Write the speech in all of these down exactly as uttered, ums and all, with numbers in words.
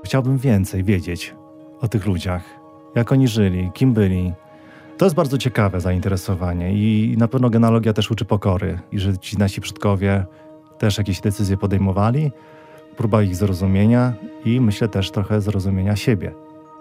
chciałbym więcej wiedzieć o tych ludziach, jak oni żyli, kim byli. To jest bardzo ciekawe zainteresowanie i na pewno genealogia też uczy pokory i że ci nasi przodkowie też jakieś decyzje podejmowali, próba ich zrozumienia i myślę też trochę zrozumienia siebie.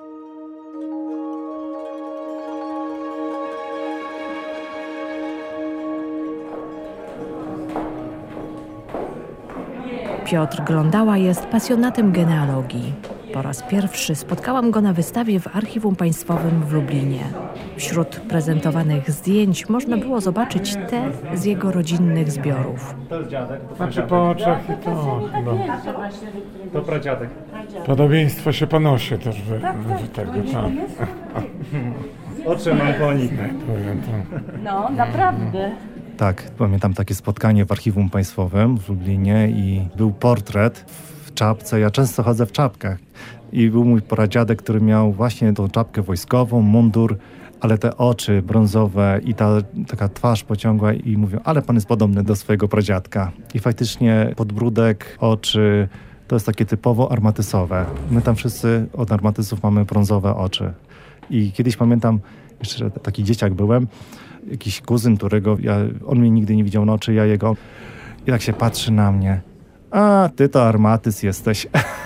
Piotr Glądała jest pasjonatem genealogii. Po raz pierwszy spotkałam go na wystawie w Archiwum Państwowym w Lublinie. Wśród prezentowanych zdjęć można było zobaczyć te z jego rodzinnych zbiorów. To jest dziadek. To Znaczy po oczach i to chyba. To pradziadek. Podobieństwo się panosie też wy, wy tego, tak. Oczy mam po nich. Powiem to. No, naprawdę. Tak, pamiętam takie spotkanie w Archiwum Państwowym w Lublinie i był portret w czapce. Ja często chodzę w czapkach i był mój pradziadek, który miał właśnie tą czapkę wojskową, mundur, ale te oczy brązowe i ta taka twarz pociągła i mówią, ale pan jest podobny do swojego pradziadka. I faktycznie podbródek, oczy, to jest takie typowo armatysowe. My tam wszyscy od armatysów mamy brązowe oczy. I kiedyś pamiętam, jeszcze taki dzieciak byłem, jakiś kuzyn, którego ja, on mnie nigdy nie widział na oczy, ja jego. I tak się patrzy na mnie. A, ty to armatys jesteś.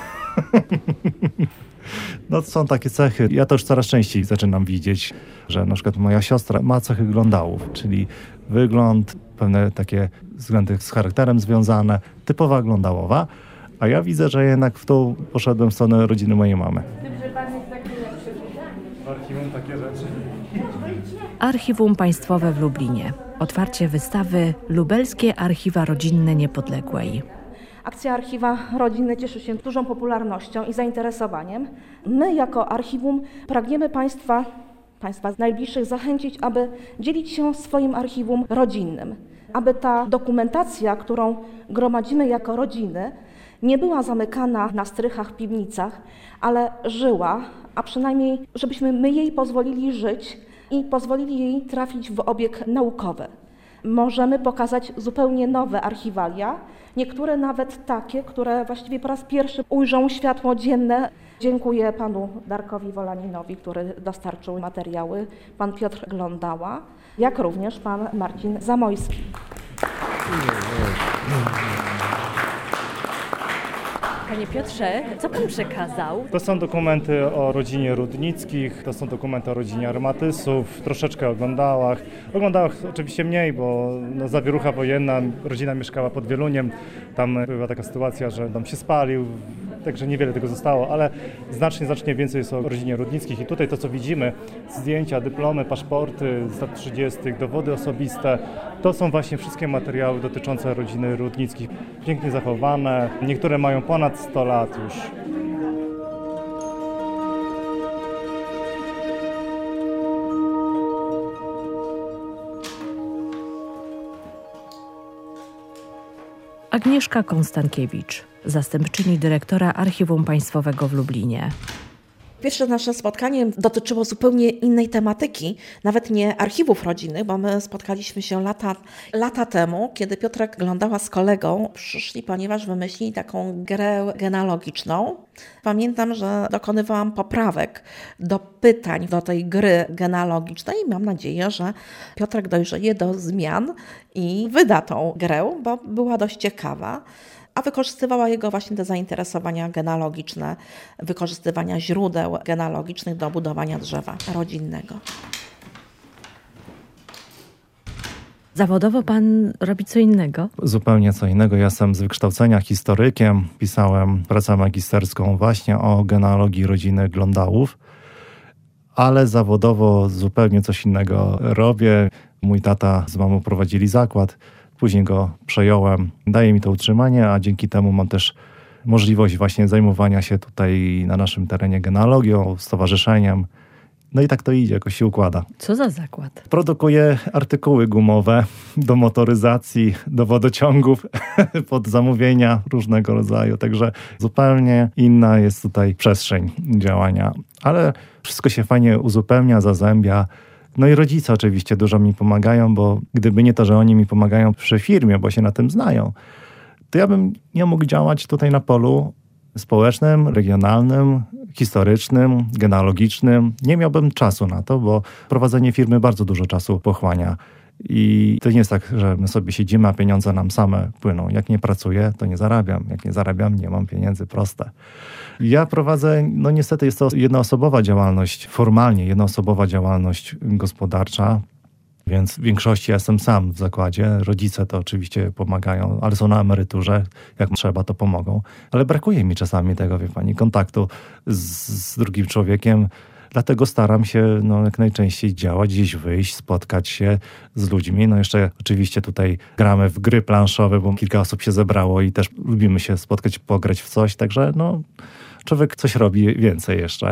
No są takie cechy. Ja to już coraz częściej zaczynam widzieć, że na przykład moja siostra ma cechy glądałów, czyli wygląd, pewne takie względy z charakterem związane, typowa glądałowa, a ja widzę, że jednak w tą poszedłem w stronę rodziny mojej mamy. W archiwum takie rzeczy. Archiwum Państwowe w Lublinie. Otwarcie wystawy Lubelskie Archiwa Rodzinne Niepodległej. Akcja Archiwa Rodzinne cieszy się dużą popularnością i zainteresowaniem. My jako archiwum pragniemy Państwa, Państwa najbliższych zachęcić, aby dzielić się swoim archiwum rodzinnym. Aby ta dokumentacja, którą gromadzimy jako rodziny, nie była zamykana na strychach, piwnicach, ale żyła, a przynajmniej żebyśmy my jej pozwolili żyć i pozwolili jej trafić w obieg naukowy. Możemy pokazać zupełnie nowe archiwalia, niektóre nawet takie, które właściwie po raz pierwszy ujrzą światło dzienne. Dziękuję panu Darkowi Wolaninowi, który dostarczył materiały, pan Piotr Glądała, jak również pan Marcin Zamojski. Panie Piotrze, co pan przekazał? To są dokumenty o rodzinie Rudnickich, to są dokumenty o rodzinie Armatysów, troszeczkę o Glądałach. O Glądałach oczywiście mniej, bo no, zawierucha wojenna, rodzina mieszkała pod Wieluniem, tam była taka sytuacja, że dom się spalił, także niewiele tego zostało, ale znacznie, znacznie więcej jest o rodzinie Rudnickich i tutaj to, co widzimy, zdjęcia, dyplomy, paszporty z lat trzydziestych, dowody osobiste, to są właśnie wszystkie materiały dotyczące rodziny Rudnickich. Pięknie zachowane, niektóre mają ponad sto lat już. Agnieszka Konstankiewicz, zastępczyni dyrektora Archiwum Państwowego w Lublinie. Pierwsze nasze spotkanie dotyczyło zupełnie innej tematyki, nawet nie archiwów rodzinnych, bo my spotkaliśmy się lata, lata temu, kiedy Piotrek Glądała z kolegą przyszli, ponieważ wymyślili taką grę genealogiczną. Pamiętam, że dokonywałam poprawek do pytań do tej gry genealogicznej i mam nadzieję, że Piotrek dojrzeje do zmian i wyda tą grę, bo była dość ciekawa. A wykorzystywała jego właśnie te zainteresowania genealogiczne, wykorzystywania źródeł genealogicznych do budowania drzewa rodzinnego. Zawodowo pan robi co innego? Zupełnie co innego. Ja jestem z wykształcenia historykiem. Pisałem pracę magisterską właśnie o genealogii rodziny Glądałów, ale zawodowo zupełnie coś innego robię. Mój tata z mamą prowadzili zakład. Później go przejąłem. Daje mi to utrzymanie, a dzięki temu mam też możliwość właśnie zajmowania się tutaj na naszym terenie genealogią, stowarzyszeniem. No i tak to idzie, jakoś się układa. Co za zakład? Produkuję artykuły gumowe do motoryzacji, do wodociągów, pod zamówienia różnego rodzaju. Także zupełnie inna jest tutaj przestrzeń działania. Ale wszystko się fajnie uzupełnia, zazębia. No i rodzice oczywiście dużo mi pomagają, bo gdyby nie to, że oni mi pomagają przy firmie, bo się na tym znają, to ja bym nie mógł działać tutaj na polu społecznym, regionalnym, historycznym, genealogicznym. Nie miałbym czasu na to, bo prowadzenie firmy bardzo dużo czasu pochłania. I to nie jest tak, że my sobie siedzimy, a pieniądze nam same płyną. Jak nie pracuję, to nie zarabiam. Jak nie zarabiam, nie mam pieniędzy. Proste. Ja prowadzę, no niestety jest to jednoosobowa działalność, formalnie jednoosobowa działalność gospodarcza. Więc w większości ja jestem sam w zakładzie. Rodzice to oczywiście pomagają, ale są na emeryturze. Jak trzeba, to pomogą. Ale brakuje mi czasami tego, wie pani, kontaktu z, z drugim człowiekiem. Dlatego staram się no, jak najczęściej działać, gdzieś wyjść, spotkać się z ludźmi. No jeszcze oczywiście tutaj gramy w gry planszowe, bo kilka osób się zebrało i też lubimy się spotkać, pograć w coś. Także no, człowiek coś robi więcej jeszcze.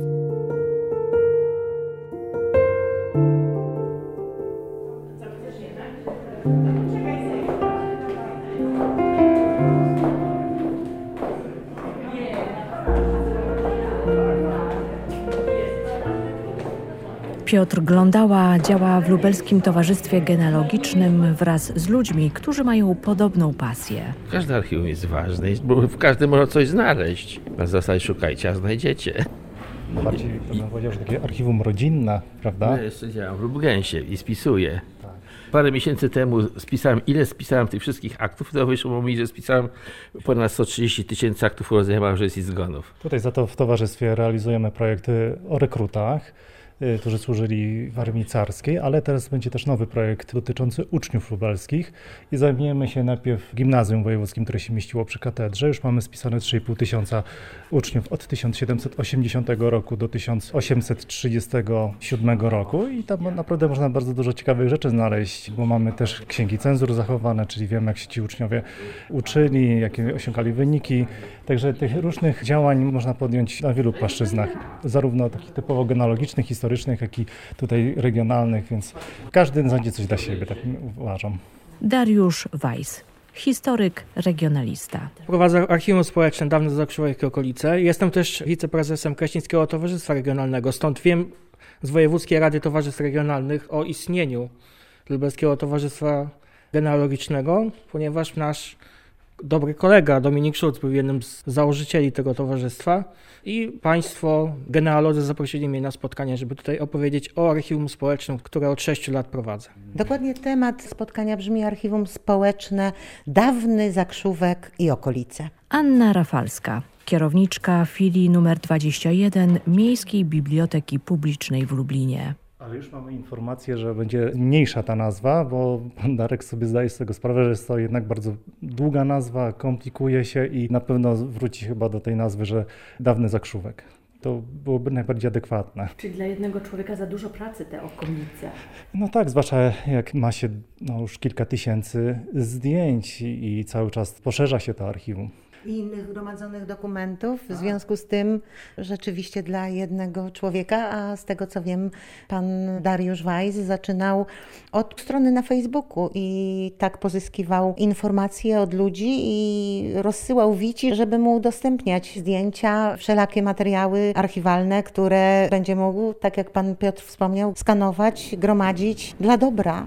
Piotr Glądała działa w Lubelskim Towarzystwie Genealogicznym wraz z ludźmi, którzy mają podobną pasję. Każde archiwum jest ważne, bo w każdym można coś znaleźć. Na zasadzie szukajcie, a znajdziecie. Bardziej to bym powiedział, że takie archiwum rodzinne, prawda? Ja jeszcze działam w Lubgensie i spisuję. Parę miesięcy temu spisałem, ile spisałem tych wszystkich aktów, to wyszło mi, że spisałem ponad sto trzydzieści tysięcy aktów urodzenia, małżeństw i zgonów. Tutaj za to w towarzystwie realizujemy projekty o rekrutach, którzy służyli w armii carskiej, ale teraz będzie też nowy projekt dotyczący uczniów lubelskich i zajmiemy się najpierw gimnazjum wojewódzkim, które się mieściło przy katedrze. Już mamy spisane trzy i pół tysiąca uczniów od tysiąc siedemset osiemdziesiątego roku do tysiąc osiemset trzydziestego siódmego roku i tam naprawdę można bardzo dużo ciekawych rzeczy znaleźć, bo mamy też księgi cenzur zachowane, czyli wiemy, jak się ci uczniowie uczyli, jakie osiągali wyniki. Także tych różnych działań można podjąć na wielu płaszczyznach, zarówno takich typowo genealogicznych, historycznych, jak i tutaj regionalnych, więc każdy znajdzie coś dla siebie, tak uważam. Dariusz Weiss, historyk, regionalista. Prowadzę Archiwum Społeczne Dawne Zakrzówek i okolice. Jestem też wiceprezesem Kraśnickiego Towarzystwa Regionalnego, stąd wiem z Wojewódzkiej Rady Towarzystw Regionalnych o istnieniu Lubelskiego Towarzystwa Genealogicznego, ponieważ nasz dobry kolega Dominik Szulc był jednym z założycieli tego towarzystwa i państwo genealodzy zaprosili mnie na spotkanie, żeby tutaj opowiedzieć o archiwum społecznym, które od sześciu lat prowadzę. Dokładnie temat spotkania brzmi Archiwum Społeczne Dawny Zakrzówek i okolice. Anna Rafalska, kierowniczka filii numer dwadzieścia jeden Miejskiej Biblioteki Publicznej w Lublinie. Ale już mamy informację, że będzie mniejsza ta nazwa, bo pan Darek sobie zdaje z tego sprawę, że jest to jednak bardzo długa nazwa, komplikuje się i na pewno wróci chyba do tej nazwy, że Dawny Zakrzówek. To byłoby najbardziej adekwatne. Czyli dla jednego człowieka za dużo pracy te okolice. No tak, zwłaszcza jak ma się no, już kilka tysięcy zdjęć i cały czas poszerza się to archiwum. I innych gromadzonych dokumentów. W związku z tym rzeczywiście dla jednego człowieka, a z tego co wiem, pan Dariusz Weiss zaczynał od strony na Facebooku i tak pozyskiwał informacje od ludzi i rozsyłał wici, żeby mu udostępniać zdjęcia, wszelakie materiały archiwalne, które będzie mógł, tak jak pan Piotr wspomniał, skanować, gromadzić dla dobra.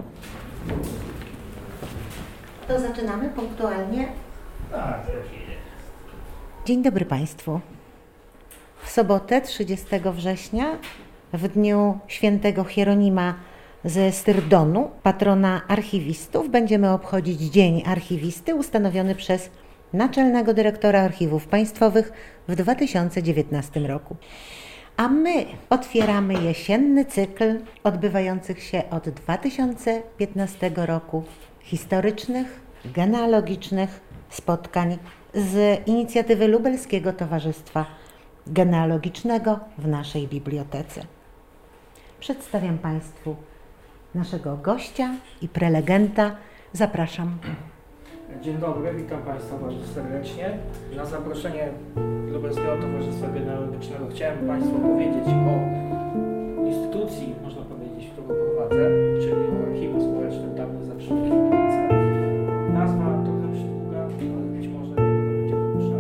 To zaczynamy punktualnie? Tak. Dzień dobry Państwu. W sobotę trzydziestego września, w dniu świętego Hieronima ze Styrdonu, patrona archiwistów, będziemy obchodzić Dzień Archiwisty ustanowiony przez Naczelnego Dyrektora Archiwów Państwowych w dwa tysiące dziewiętnastym roku. A my otwieramy jesienny cykl odbywających się od dwa tysiące piętnastego roku historycznych, genealogicznych spotkań z inicjatywy Lubelskiego Towarzystwa Genealogicznego w naszej bibliotece. Przedstawiam Państwu naszego gościa i prelegenta. Zapraszam. Dzień dobry, witam Państwa bardzo serdecznie. Na zaproszenie Lubelskiego Towarzystwa Genealogicznego chciałem Państwu powiedzieć o instytucji, można powiedzieć, którą prowadzę, czyli o Archiwum Społecznym Dawne Zakrzówek i okolice. Nazwa trochę przydługa, ale być może nie będzie krótsza.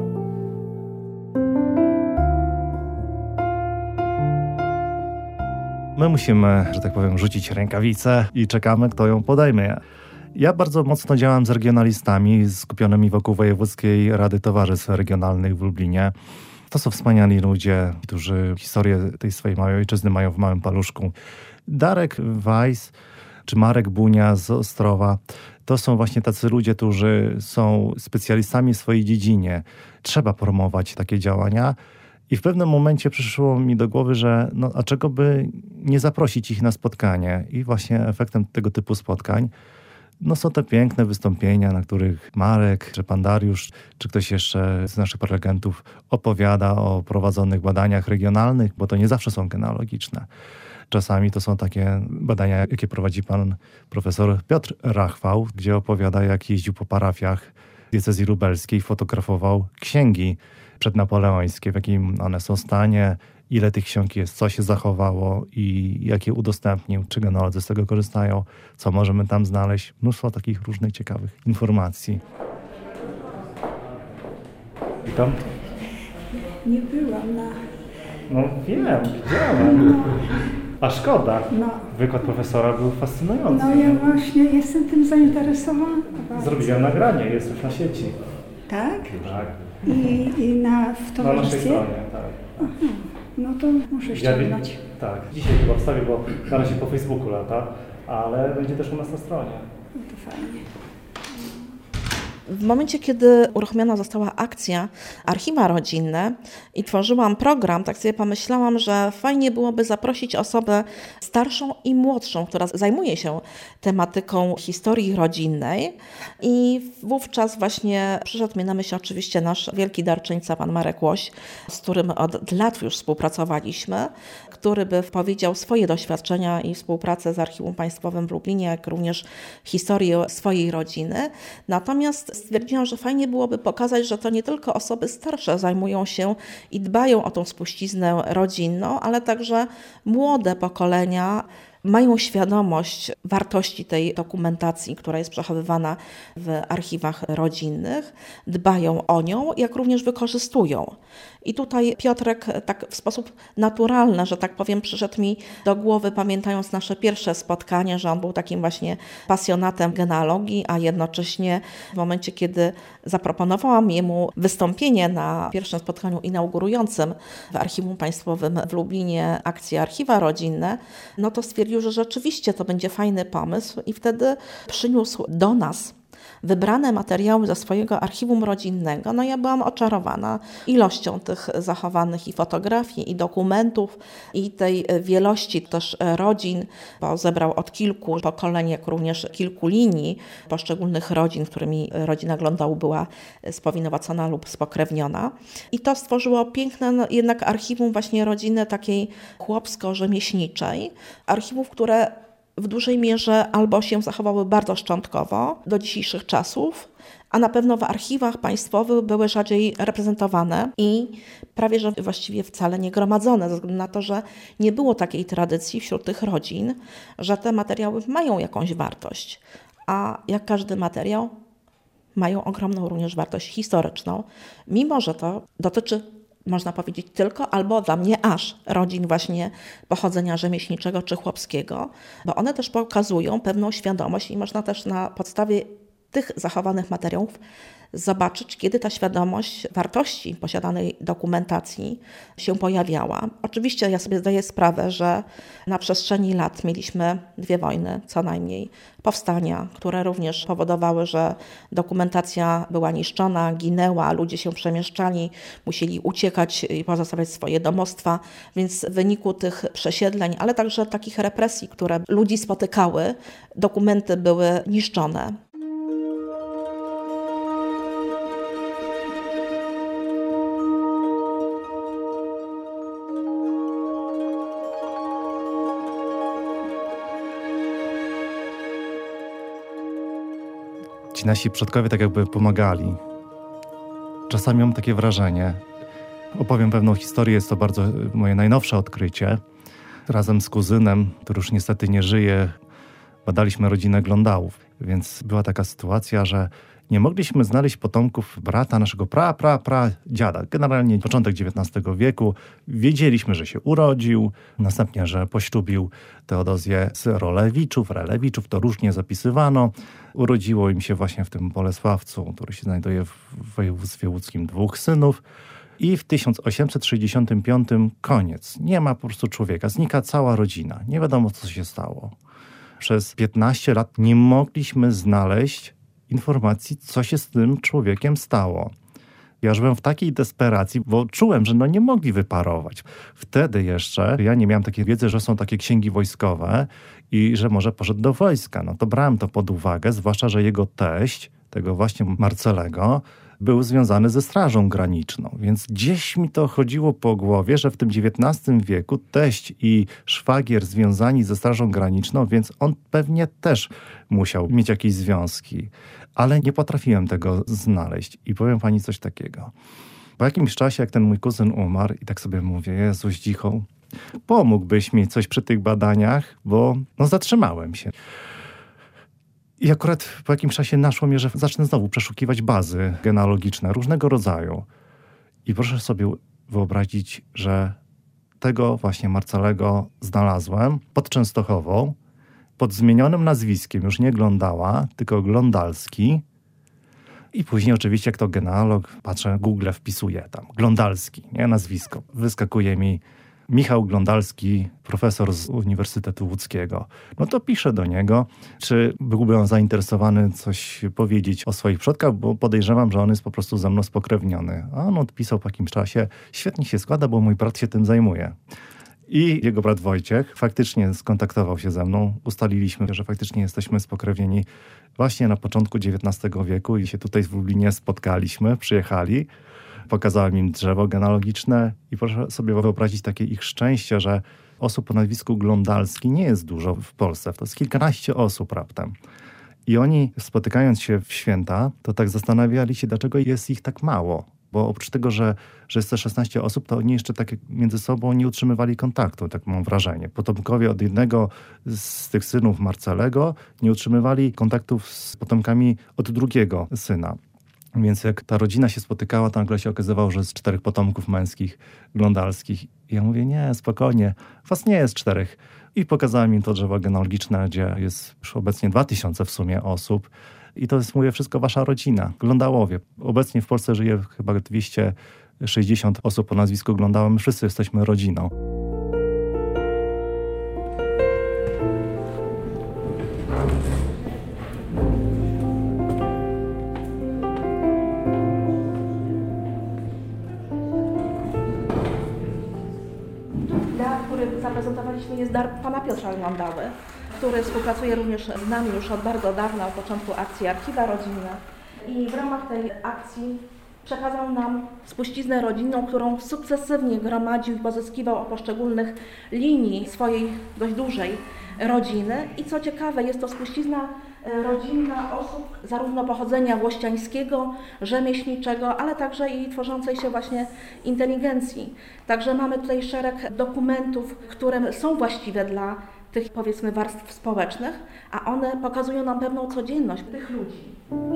My musimy, że tak powiem, rzucić rękawicę i czekamy, kto ją podejmie. Ja bardzo mocno działam z regionalistami skupionymi wokół Wojewódzkiej Rady Towarzystw Regionalnych w Lublinie. To są wspaniali ludzie, którzy historię tej swojej małej ojczyzny mają w małym paluszku. Darek Weiss czy Marek Bunia z Ostrowa to są właśnie tacy ludzie, którzy są specjalistami w swojej dziedzinie. Trzeba promować takie działania. I w pewnym momencie przyszło mi do głowy, że no, a czego by nie zaprosić ich na spotkanie? I właśnie efektem tego typu spotkań no, są te piękne wystąpienia, na których Marek, czy pan Dariusz, czy ktoś jeszcze z naszych prelegentów opowiada o prowadzonych badaniach regionalnych, bo to nie zawsze są genealogiczne. Czasami to są takie badania, jakie prowadzi pan profesor Piotr Rachwał, gdzie opowiada, jak jeździł po parafiach diecezji lubelskiej, fotografował księgi przednapoleońskie, w jakim one są stanie, ile tych ksiąg jest, co się zachowało i jakie udostępnił, czy genealodzy z tego korzystają, co możemy tam znaleźć. Mnóstwo takich różnych ciekawych informacji. Witam. Nie byłam na... No wiem, widziałem. No. A szkoda. No. Wykład profesora był fascynujący. No ja właśnie jestem tym zainteresowana. Zrobiłem nagranie, jest już na sieci. Tak? Tak. I, i na, w Na naszej towarzystwie? stronie, tak. Aha. No to muszę ściągnąć. Ja, tak, dzisiaj chyba wstawię, bo na razie po Facebooku lata, ale będzie też u nas na stronie. No to fajnie. W momencie, kiedy uruchomiona została akcja Archiwa Rodzinne i tworzyłam program, tak sobie pomyślałam, że fajnie byłoby zaprosić osobę starszą i młodszą, która zajmuje się tematyką historii rodzinnej. I wówczas właśnie przyszedł mi na myśl oczywiście nasz wielki darczyńca, pan Marek Łoś, z którym od lat już współpracowaliśmy, który by powiedział swoje doświadczenia i współpracę z Archiwum Państwowym w Lublinie, jak również historię swojej rodziny. Natomiast stwierdziłam, że fajnie byłoby pokazać, że to nie tylko osoby starsze zajmują się i dbają o tą spuściznę rodzinną, ale także młode pokolenia mają świadomość wartości tej dokumentacji, która jest przechowywana w archiwach rodzinnych, dbają o nią, jak również wykorzystują. I tutaj Piotrek tak w sposób naturalny, że tak powiem, przyszedł mi do głowy, pamiętając nasze pierwsze spotkanie, że on był takim właśnie pasjonatem genealogii, a jednocześnie w momencie, kiedy zaproponowałam jemu wystąpienie na pierwszym spotkaniu inaugurującym w Archiwum Państwowym w Lublinie akcję Archiwa Rodzinne, no to stwierdził, że rzeczywiście to będzie fajny pomysł i wtedy przyniósł do nas wybrane materiały ze swojego archiwum rodzinnego. No ja byłam oczarowana ilością tych zachowanych i fotografii, i dokumentów, i tej wielości też rodzin, bo zebrał od kilku pokoleń, jak również kilku linii poszczególnych rodzin, którymi rodzina Glądału była spowinowacona lub spokrewniona. I to stworzyło piękne no, jednak archiwum właśnie rodziny takiej chłopsko-rzemieślniczej. Archiwów, które w dużej mierze albo się zachowały bardzo szczątkowo do dzisiejszych czasów, a na pewno w archiwach państwowych były rzadziej reprezentowane i prawie że właściwie wcale nie gromadzone, ze względu na to, że nie było takiej tradycji wśród tych rodzin, że te materiały mają jakąś wartość, a jak każdy materiał mają ogromną również wartość historyczną, mimo że to dotyczy, można powiedzieć, tylko albo dla mnie aż rodzin właśnie pochodzenia rzemieślniczego czy chłopskiego, bo one też pokazują pewną świadomość i można też na podstawie tych zachowanych materiałów zobaczyć, kiedy ta świadomość wartości posiadanej dokumentacji się pojawiała. Oczywiście ja sobie zdaję sprawę, że na przestrzeni lat mieliśmy dwie wojny, co najmniej, powstania, które również powodowały, że dokumentacja była niszczona, ginęła, ludzie się przemieszczali, musieli uciekać i pozostawiać swoje domostwa, więc w wyniku tych przesiedleń, ale także takich represji, które ludzi spotykały, dokumenty były niszczone. Ci nasi przodkowie tak jakby pomagali. Czasami mam takie wrażenie. Opowiem pewną historię, jest to bardzo moje najnowsze odkrycie. Razem z kuzynem, który już niestety nie żyje, badaliśmy rodzinę Glądałów. Więc była taka sytuacja, że nie mogliśmy znaleźć potomków brata naszego pra, pra, pra dziada. Generalnie początek dziewiętnastego wieku. Wiedzieliśmy, że się urodził, następnie, że poślubił Teodozję z Rolewiczów, Relewiczów, to różnie zapisywano. Urodziło im się właśnie w tym Bolesławcu, który się znajduje w województwie łódzkim, dwóch synów. I w tysiąc osiemset sześćdziesiątym piątym koniec. Nie ma po prostu człowieka. Znika cała rodzina. Nie wiadomo, co się stało. Przez piętnaście lat nie mogliśmy znaleźć informacji, co się z tym człowiekiem stało. Ja żyłem w takiej desperacji, bo czułem, że no nie mogli wyparować. Wtedy jeszcze ja nie miałem takiej wiedzy, że są takie księgi wojskowe i że może poszedł do wojska. No to brałem to pod uwagę, zwłaszcza, że jego teść, tego właśnie Marcelego, był związany ze Strażą Graniczną. Więc gdzieś mi to chodziło po głowie, że w tym dziewiętnastym wieku teść i szwagier związani ze Strażą Graniczną, więc on pewnie też musiał mieć jakieś związki. Ale nie potrafiłem tego znaleźć. I powiem pani coś takiego. Po jakimś czasie, jak ten mój kuzyn umarł, i tak sobie mówię, Jezuś dzicho, pomógłbyś mi coś przy tych badaniach, bo no zatrzymałem się. I akurat po jakimś czasie naszło mnie, że zacznę znowu przeszukiwać bazy genealogiczne różnego rodzaju. I proszę sobie wyobrazić, że tego właśnie Marcelego znalazłem pod Częstochową, pod zmienionym nazwiskiem, już nie Glądała, tylko Glądalski. I później oczywiście, jak to genealog, patrzę, Google wpisuję tam, Glądalski, nie, nazwisko. Wyskakuje mi Michał Glądalski, profesor z Uniwersytetu Łódzkiego. No to piszę do niego, czy byłby on zainteresowany coś powiedzieć o swoich przodkach, bo podejrzewam, że on jest po prostu ze mną spokrewniony. A on odpisał po jakimś czasie, świetnie się składa, bo mój brat się tym zajmuje. I jego brat Wojciech faktycznie skontaktował się ze mną. Ustaliliśmy, że faktycznie jesteśmy spokrewnieni właśnie na początku dziewiętnastego wieku i się tutaj w Lublinie spotkaliśmy, przyjechali. Pokazałem im drzewo genealogiczne i proszę sobie wyobrazić takie ich szczęście, że osób o nazwisku Glądalski nie jest dużo w Polsce. To jest kilkanaście osób raptem. I oni, spotykając się w święta, to tak zastanawiali się, dlaczego jest ich tak mało. Bo oprócz tego, że, że jest te szesnaście osób, to oni jeszcze tak między sobą nie utrzymywali kontaktu, tak mam wrażenie. Potomkowie od jednego z tych synów Marcelego nie utrzymywali kontaktów z potomkami od drugiego syna. Więc jak ta rodzina się spotykała, to nagle się okazywało, że jest czterech potomków męskich glądalskich. I ja mówię, nie, spokojnie, was nie jest czterech. I pokazałem im to drzewo genealogiczne, gdzie jest już obecnie dwa tysiące w sumie osób. I to jest, mówię, wszystko wasza rodzina, Glądałowie. Obecnie w Polsce żyje chyba dwieście sześćdziesiąt osób o nazwisku Glądała. My wszyscy jesteśmy rodziną. Dar, który zaprezentowaliśmy, jest dar pana Piotra Glądały, który współpracuje również z nami już od bardzo dawna, od początku akcji Archiwa Rodzinne. I w ramach tej akcji przekazał nam spuściznę rodzinną, którą sukcesywnie gromadził i pozyskiwał od poszczególnych linii swojej dość dużej rodziny. I co ciekawe, jest to spuścizna rodzinna osób zarówno pochodzenia włościańskiego, rzemieślniczego, ale także i tworzącej się właśnie inteligencji. Także mamy tutaj szereg dokumentów, które są właściwe dla tych, powiedzmy, warstw społecznych, a one pokazują nam pewną codzienność tych ludzi.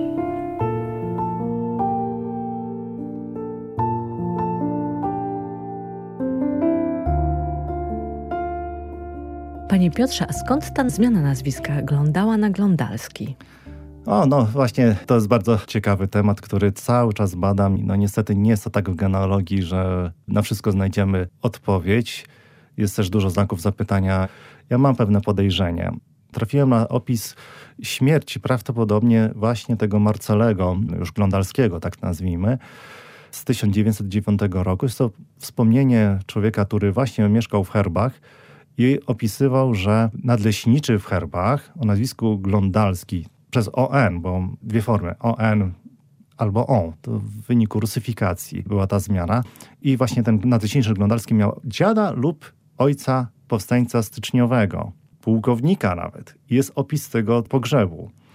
Panie Piotrze, a skąd ta zmiana nazwiska Glądała na Glądalski? O, no właśnie, to jest bardzo ciekawy temat, który cały czas badam. No niestety nie jest to tak w genealogii, że na wszystko znajdziemy odpowiedź. Jest też dużo znaków zapytania. Ja mam pewne podejrzenie. Trafiłem na opis śmierci prawdopodobnie właśnie tego Marcelego, już Glądalskiego, tak nazwijmy, z tysiąc dziewięćset dziewiątego roku. Jest to wspomnienie człowieka, który właśnie mieszkał w Herbach i opisywał, że nadleśniczy w Herbach o nazwisku Glądalski przez O N, bo dwie formy, O N albo O, to w wyniku rusyfikacji była ta zmiana. I właśnie ten nadleśniczy Glądalski miał dziada lub ojca powstańca styczniowego, pułkownika nawet. Jest opis tego pogrzebu.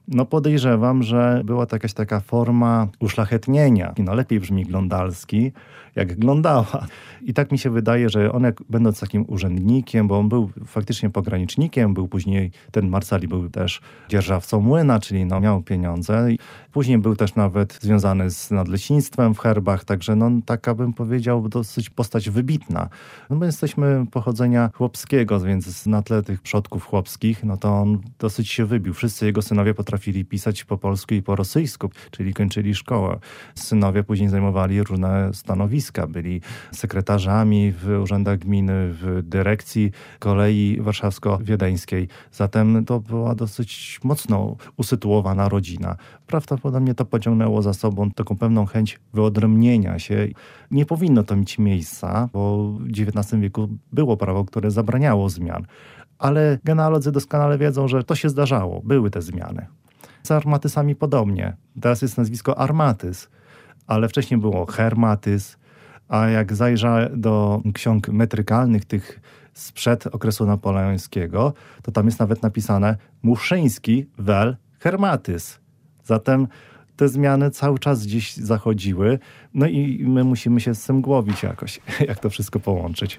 No podejrzewam, że była to jakaś taka forma uszlachetnienia. No lepiej brzmi Glądalski, jak Glądała. I tak mi się wydaje, że on jak, będąc takim urzędnikiem, bo on był faktycznie pogranicznikiem, był później, ten Marceli był też dzierżawcą młyna, czyli no, miał pieniądze. I później był też nawet związany z nadleśnictwem w Herbach, także no taka bym powiedział dosyć postać wybitna. No my jesteśmy pochodzenia chłopskiego, więc na tle tych przodków chłopskich, no to on dosyć się wybił. Wszyscy jego synowie potrafili pisać po polsku i po rosyjsku, czyli kończyli szkołę. Synowie później zajmowali różne stanowiska, byli sekretarzami w urzędach gminy, w dyrekcji kolei warszawsko-wiedeńskiej. Zatem to była dosyć mocno usytuowana rodzina. Prawdopodobnie to pociągnęło za sobą taką pewną chęć wyodrębnienia się. Nie powinno to mieć miejsca, bo w dziewiętnastym wieku było prawo, które zabraniało zmian. Ale genealodzy doskonale wiedzą, że to się zdarzało. Były te zmiany. Z Armatysami podobnie. Teraz jest nazwisko Armatys, ale wcześniej było Hermatys, a jak zajrzę do ksiąg metrykalnych tych sprzed okresu napoleońskiego, to tam jest nawet napisane Muszyński wel Hermatys. Zatem te zmiany cały czas gdzieś zachodziły, no i my musimy się z tym głowić jakoś, jak to wszystko połączyć.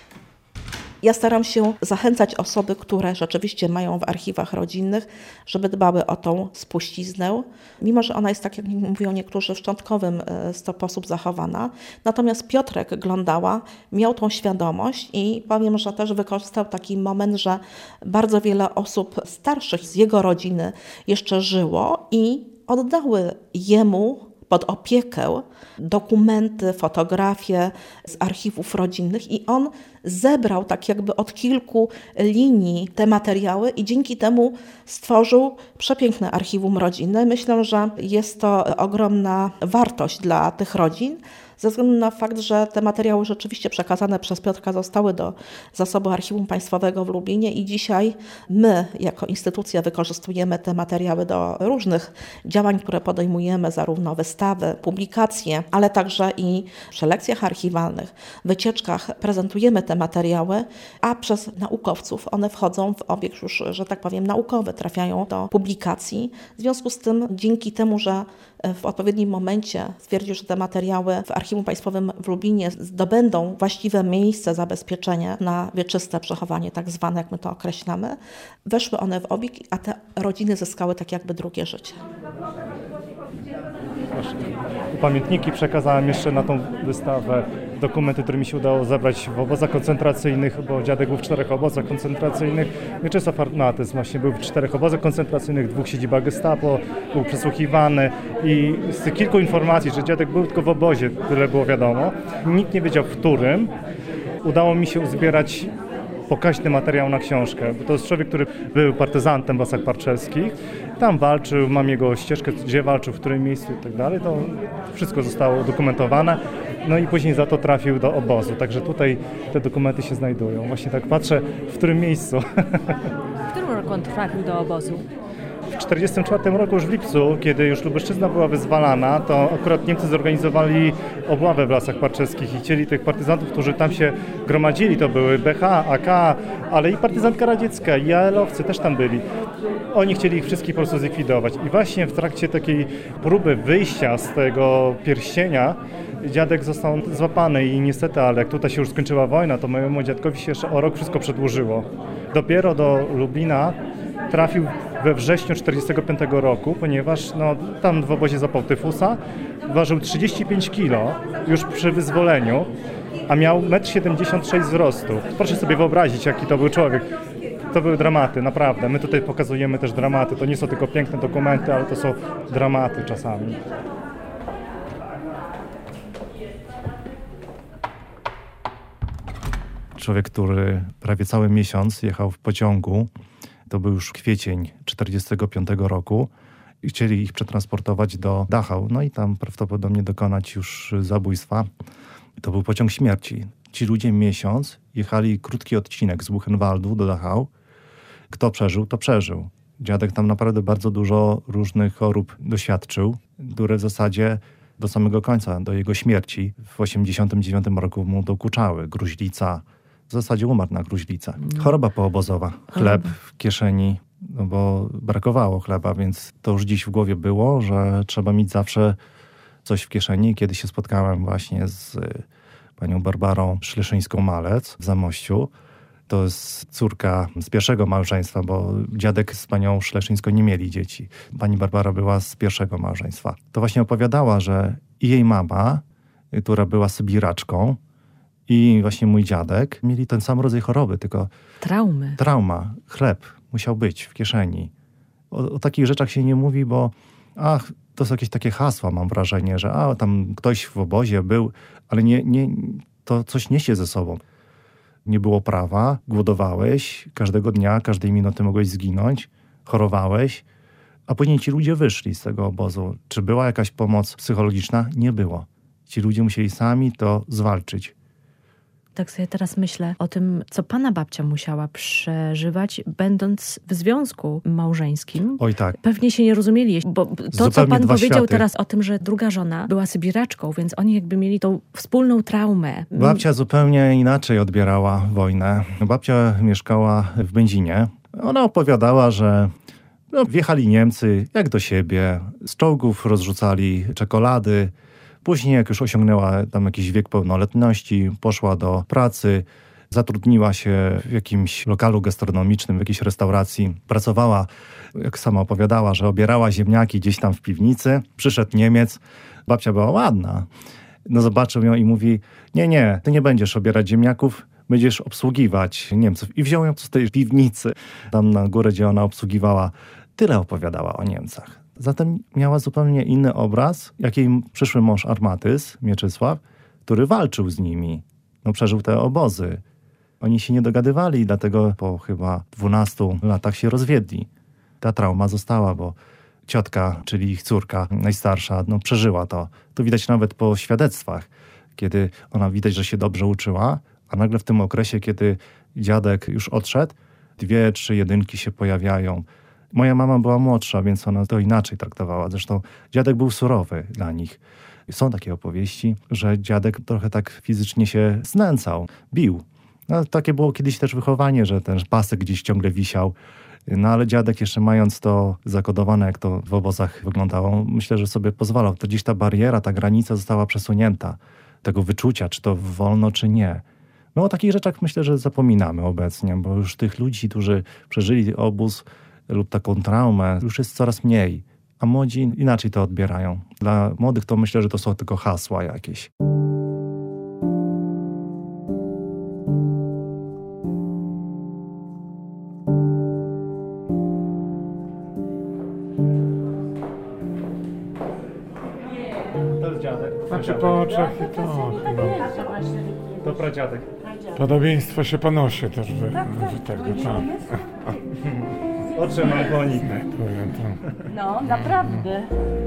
Ja staram się zachęcać osoby, które rzeczywiście mają w archiwach rodzinnych, żeby dbały o tą spuściznę, mimo że ona jest, tak jak mówią niektórzy, w szczątkowym sposób zachowana. Natomiast Piotrek Glądała miał tą świadomość i powiem, że też wykorzystał taki moment, że bardzo wiele osób starszych z jego rodziny jeszcze żyło i oddały jemu pod opiekę dokumenty, fotografie z archiwów rodzinnych i on zebrał tak jakby od kilku linii te materiały i dzięki temu stworzył przepiękne archiwum rodzinne. Myślę, że jest to ogromna wartość dla tych rodzin, ze względu na fakt, że te materiały rzeczywiście przekazane przez Piotrka zostały do zasobu Archiwum Państwowego w Lublinie i dzisiaj my jako instytucja wykorzystujemy te materiały do różnych działań, które podejmujemy, zarówno wystawy, publikacje, ale także i przy lekcjach archiwalnych, wycieczkach prezentujemy te materiały, a przez naukowców one wchodzą w obieg już, że tak powiem, naukowy, trafiają do publikacji. W związku z tym, dzięki temu, że w odpowiednim momencie stwierdził, że te materiały w Archiwum Państwowym w Lublinie zdobędą właściwe miejsce, zabezpieczenie na wieczyste przechowanie, tak zwane, jak my to określamy, weszły one w obieg, a te rodziny zyskały tak jakby drugie życie. Pamiętniki przekazałem jeszcze na tą wystawę, dokumenty, które mi się udało zebrać w obozach koncentracyjnych, bo dziadek był w czterech obozach koncentracyjnych. Mieczysław Armatys właśnie był w czterech obozach koncentracyjnych, dwóch siedzibach Gestapo, był przesłuchiwany i z tych kilku informacji, że dziadek był tylko w obozie, tyle było wiadomo. Nikt nie wiedział, w którym. Udało mi się uzbierać pokaźny materiał na książkę, bo to jest człowiek, który był partyzantem w Lasach Parczewskich. Tam walczył, mam jego ścieżkę, gdzie walczył, w którym miejscu i tak dalej. To wszystko zostało udokumentowane. No i później za to trafił do obozu. Także tutaj te dokumenty się znajdują. Właśnie tak patrzę, w którym miejscu. W którym roku on trafił do obozu? W tysiąc dziewięćset czterdziestym czwartym roku, już w lipcu, kiedy już Lubelszczyzna była wyzwalana, to akurat Niemcy zorganizowali obławę w Lasach Parczewskich i chcieli tych partyzantów, którzy tam się gromadzili, to były B H, A K, ale i partyzantka radziecka, i A L-owcy też tam byli. Oni chcieli ich wszystkich po prostu zlikwidować. I właśnie w trakcie takiej próby wyjścia z tego pierścienia dziadek został złapany i niestety, ale jak tutaj się już skończyła wojna, to mojemu dziadkowi się jeszcze o rok wszystko przedłużyło. Dopiero do Lublina trafił we wrześniu tysiąc dziewięćset czterdziestego piątego roku, ponieważ no, tam w obozie zapał tyfusa, ważył trzydzieści pięć kilo już przy wyzwoleniu, a miał metr siedemdziesiąt sześć wzrostu. Proszę sobie wyobrazić, jaki to był człowiek. To były dramaty, naprawdę. My tutaj pokazujemy też dramaty. To nie są tylko piękne dokumenty, ale to są dramaty czasami. Człowiek, który prawie cały miesiąc jechał w pociągu, to był już kwiecień tysiąc dziewięćset czterdziestego piątego roku i chcieli ich przetransportować do Dachau, no i tam prawdopodobnie dokonać już zabójstwa. To był pociąg śmierci. Ci ludzie miesiąc jechali krótki odcinek z Buchenwaldu do Dachau. Kto przeżył, to przeżył. Dziadek tam naprawdę bardzo dużo różnych chorób doświadczył, które w zasadzie do samego końca, do jego śmierci w osiemdziesiątym dziewiątym roku mu dokuczały. Gruźlica. W zasadzie umarł na gruźlicę. Choroba poobozowa. Chleb w kieszeni. no bo brakowało chleba, więc to już dziś w głowie było, że trzeba mieć zawsze coś w kieszeni. Kiedy się spotkałem właśnie z panią Barbarą Szleszyńską-Malec w Zamościu, to jest córka z pierwszego małżeństwa, bo dziadek z panią Szleszyńską nie mieli dzieci. Pani Barbara była z pierwszego małżeństwa. To właśnie opowiadała, że i jej mama, która była sybiraczką, i właśnie mój dziadek mieli ten sam rodzaj choroby, tylko Traumy. trauma, chleb musiał być w kieszeni. O, o takich rzeczach się nie mówi, bo ach, to są jakieś takie hasła, mam wrażenie, że a, tam ktoś w obozie był, ale nie, nie, to coś niesie ze sobą. Nie było prawa, głodowałeś, każdego dnia, każdej minuty mogłeś zginąć, chorowałeś, a później ci ludzie wyszli z tego obozu. Czy była jakaś pomoc psychologiczna? Nie było. Ci ludzie musieli sami to zwalczyć. Tak sobie teraz myślę o tym, co pana babcia musiała przeżywać, będąc w związku małżeńskim. Oj tak. Pewnie się nie rozumieli, bo to, Zupełnie co pan dwa powiedział światy. teraz o tym, że druga żona była sybiraczką, więc oni jakby mieli tą wspólną traumę. Babcia zupełnie inaczej odbierała wojnę. Babcia mieszkała w Będzinie. Ona opowiadała, że no, wjechali Niemcy jak do siebie, z czołgów rozrzucali czekolady. Później, jak już osiągnęła tam jakiś wiek pełnoletności, poszła do pracy, zatrudniła się w jakimś lokalu gastronomicznym, w jakiejś restauracji. Pracowała, jak sama opowiadała, że obierała ziemniaki gdzieś tam w piwnicy. Przyszedł Niemiec, babcia była ładna. No zobaczył ją i mówi, nie, nie, ty nie będziesz obierać ziemniaków, będziesz obsługiwać Niemców. I wziął ją z tej piwnicy, tam na górę, gdzie ona obsługiwała. Tyle opowiadała o Niemcach. Zatem miała zupełnie inny obraz, jak jej przyszły mąż Armatys, Mieczysław, który walczył z nimi. No, przeżył te obozy. Oni się nie dogadywali, dlatego po chyba dwunastu latach się rozwiedli. Ta trauma została, bo ciotka, czyli ich córka najstarsza, no, przeżyła to. To widać nawet po świadectwach, kiedy ona widać, że się dobrze uczyła, a nagle w tym okresie, kiedy dziadek już odszedł, dwie, trzy jedynki się pojawiają. Moja mama była młodsza, więc ona to inaczej traktowała. Zresztą dziadek był surowy dla nich. Są takie opowieści, że dziadek trochę tak fizycznie się znęcał, bił. No, takie było kiedyś też wychowanie, że ten pasek gdzieś ciągle wisiał. No ale dziadek jeszcze mając to zakodowane, jak to w obozach wyglądało, myślę, że sobie pozwalał. To gdzieś ta bariera, ta granica została przesunięta. Tego wyczucia, czy to wolno, czy nie. No o takich rzeczach myślę, że zapominamy obecnie, bo już tych ludzi, którzy przeżyli obóz lub taką traumę, już jest coraz mniej. A młodzi inaczej to odbierają. Dla młodych to myślę, że to są tylko hasła jakieś. To jest dziadek. Znaczy po oczach i to. No. To pradziadek. Podobieństwo się po nosie też wy, wy tego, tak. Oczy Malboni. Powiem to. No, naprawdę.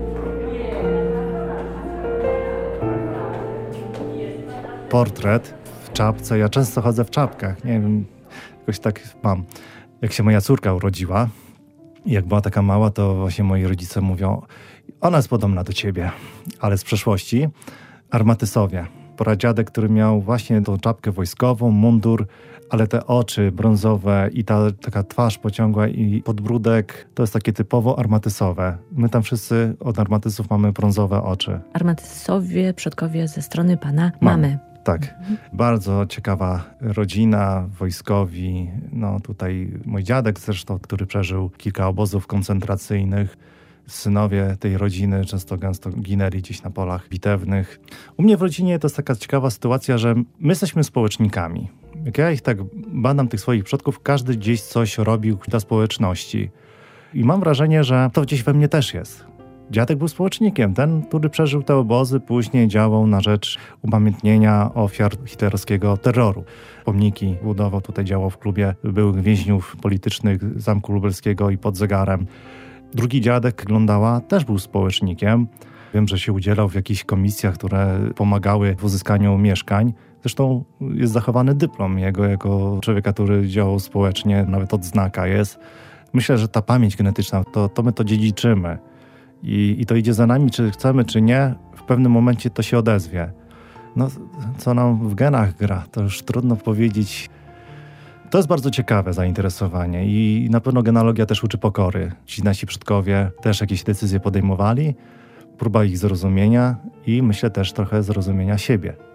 Portret w czapce. Ja często chodzę w czapkach. Nie wiem, jakoś tak mam. Jak się moja córka urodziła i jak była taka mała, to właśnie moi rodzice mówią, ona jest podobna do ciebie, ale z przeszłości. Armatysowie. Pradziadek, który miał właśnie tą czapkę wojskową, mundur, ale te oczy brązowe i ta taka twarz pociągła i podbródek, to jest takie typowo armatysowe. My tam wszyscy od armatysów mamy brązowe oczy. Armatysowie, przodkowie ze strony pana mamy. Tak. Mhm. Bardzo ciekawa rodzina, wojskowi. No tutaj mój dziadek zresztą, który przeżył kilka obozów koncentracyjnych. Synowie tej rodziny często gęsto ginęli gdzieś na polach bitewnych. U mnie w rodzinie to jest taka ciekawa sytuacja, że my jesteśmy społecznikami. Jak ja ich tak badam, tych swoich przodków, każdy gdzieś coś robił dla społeczności. I mam wrażenie, że to gdzieś we mnie też jest. Dziadek był społecznikiem, ten, który przeżył te obozy, później działał na rzecz upamiętnienia ofiar hitlerowskiego terroru. Pomniki budował, tutaj działał w klubie byłych więźniów politycznych Zamku Lubelskiego i pod zegarem. Drugi dziadek Glądała też był społecznikiem. Wiem, że się udzielał w jakichś komisjach, które pomagały w uzyskaniu mieszkań. Zresztą jest zachowany dyplom jego jako człowieka, który działał społecznie, nawet odznaka jest. Myślę, że ta pamięć genetyczna, to, to my to dziedziczymy. I, I to idzie za nami, czy chcemy, czy nie, w pewnym momencie to się odezwie. No, co nam w genach gra, to już trudno powiedzieć. To jest bardzo ciekawe zainteresowanie i na pewno genealogia też uczy pokory. Ci nasi przodkowie też jakieś decyzje podejmowali, próba ich zrozumienia i myślę też trochę zrozumienia siebie.